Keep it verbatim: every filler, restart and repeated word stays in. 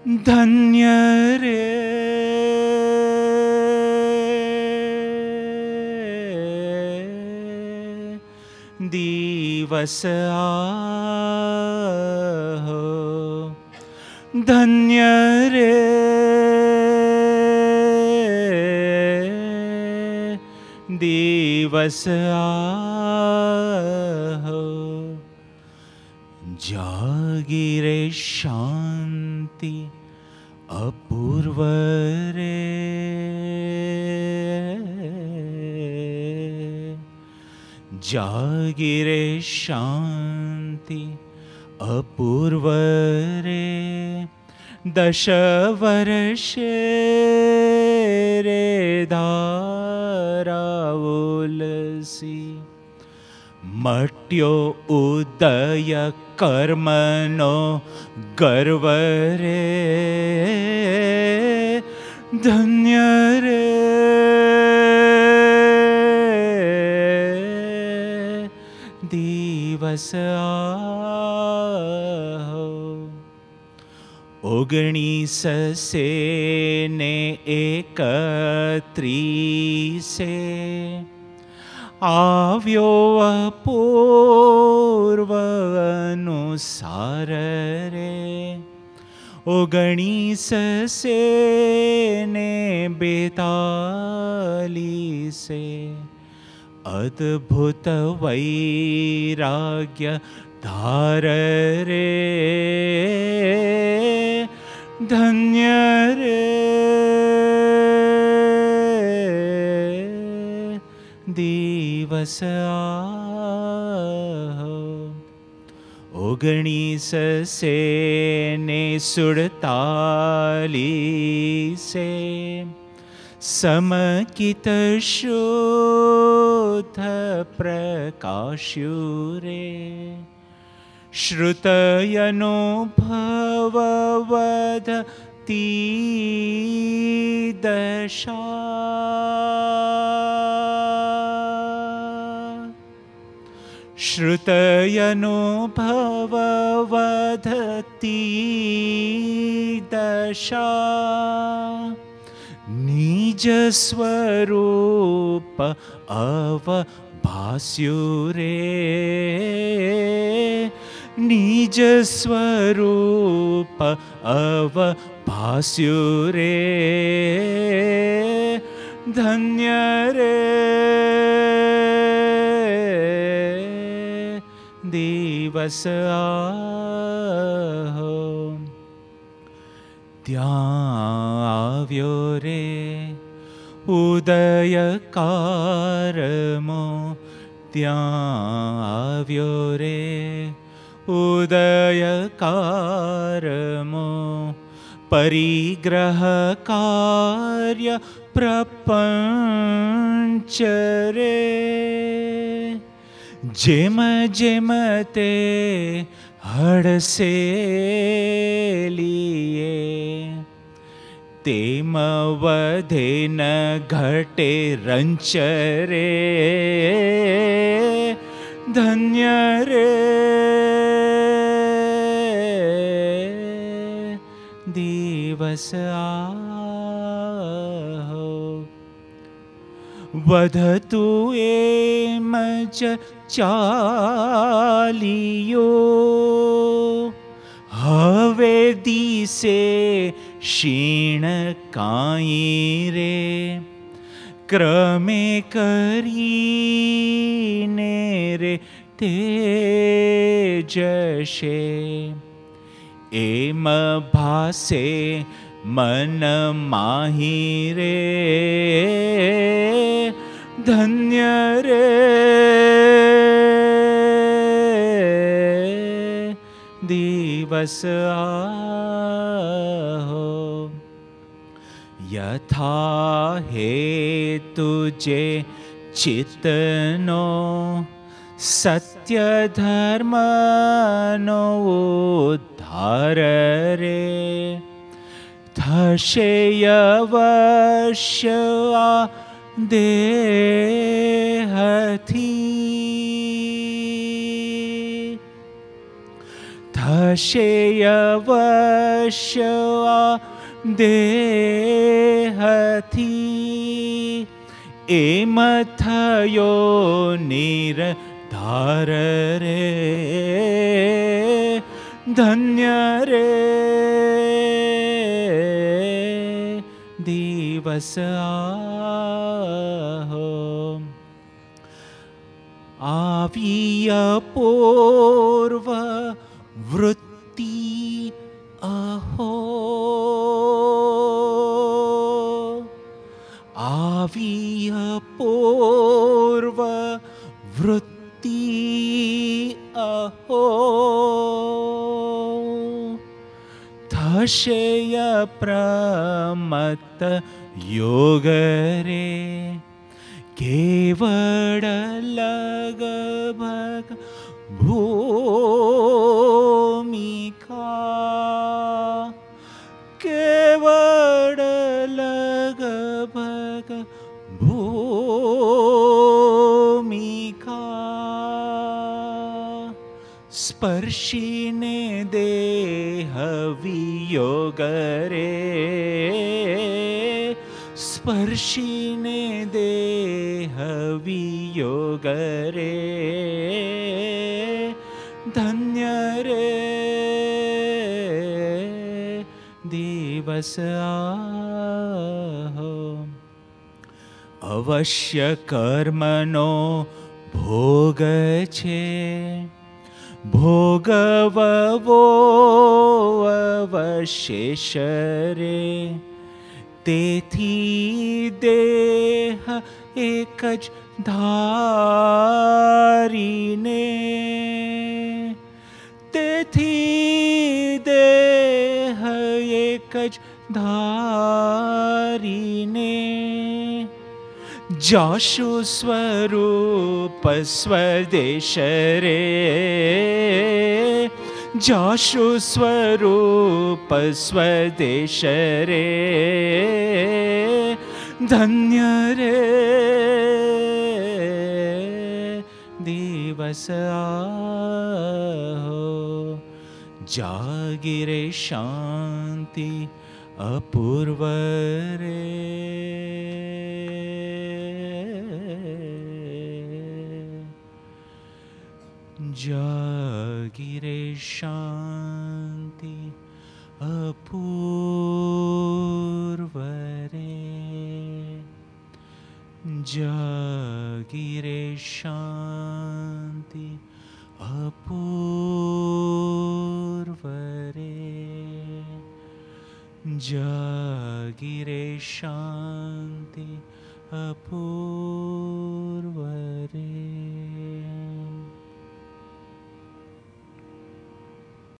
धन्य रे दिवस आहो, धन्य रे दिवस आहो, जागी रे शांति अपूर्व रे, जागी रे शांति अपूर्व रे, दश वर्षे रे धारावुलसी, मट्यो उदय कर्मनो गर्व रे, धन्य रे दिवस आहो, ओगणीस से ने एकत्रीसे आव्यो अपूर्व अनुसार रे, ओगणीस से ने बेतालीसे अद्भुत वैराग्य धार रे, धन्य रे दिवस आहो, ओगणीस से ने सुड़तालीसे समकित शुद्ध प्रकाश्युरे, श्रुतयनुभववदति दशा, श्रुतयनुभववदति दशा, निज स्वरूप अवभास्युरे, निज स्वरूप अवभास्युरे, धन्य रे दिवस आहो, त्याव्यो रे उदयकारमो, त्याव्यो रे उदयकारमो, परिग्रह कार्य प्रपंच रे, जेम जेम ते हड़से लिए, तेम वधे न घटे रंच रे, धन्य रे दिवस आहो, वधतु एम च चालियो, हवे दिसे क्षीण काई रे, क्रमे करीने रे तेजशे, एम भासे मन माही रे, धन्य रे दिवस आहो, यथा हेतुजे चित्तनो सत्य धर्मनो उद्धार रे, थशे अवश्य आ देहथी, થશે અવશ્ય આ દેહથી, એમ થયો નિર્ધાર રે, ધન્ય રે દિવસ આહો. આવી અપૂર્વ વૃત્તિ અહો, આવી અપૂર્વ વૃત્તિ અહો, થશે અપ્રમત્ત યોગ રે, કેવળ લગભગ ભૂમિકા, કેવળ લગભગ ભૂમિકા, સ્પર્શીને દેહ વિયોગ રે, સ્પર્શીને દેહ વિયોગ રે, ધન્ય રે દિવસ આહો. અવશ્ય કર્મનો ભોગ છે, ભોગવવો અવશેષ રે, તેથી દેહ એક જ ધારીને, તેથી દેહ એક જ ધારીને, જાશુ સ્વરૂપ સ્વદેશ રે, જાશુ સ્વરૂપ સ્વદેશ રે, ધન્ય રે દિવસ આહો. જાગી રે શાંતિ અપૂર્વ રે, જાગી રે શાંતિ અપૂર્વ રે, જાગી રે શાંતિ અપૂર્વ રે, જાગી રે શાંતિ અપૂર્વ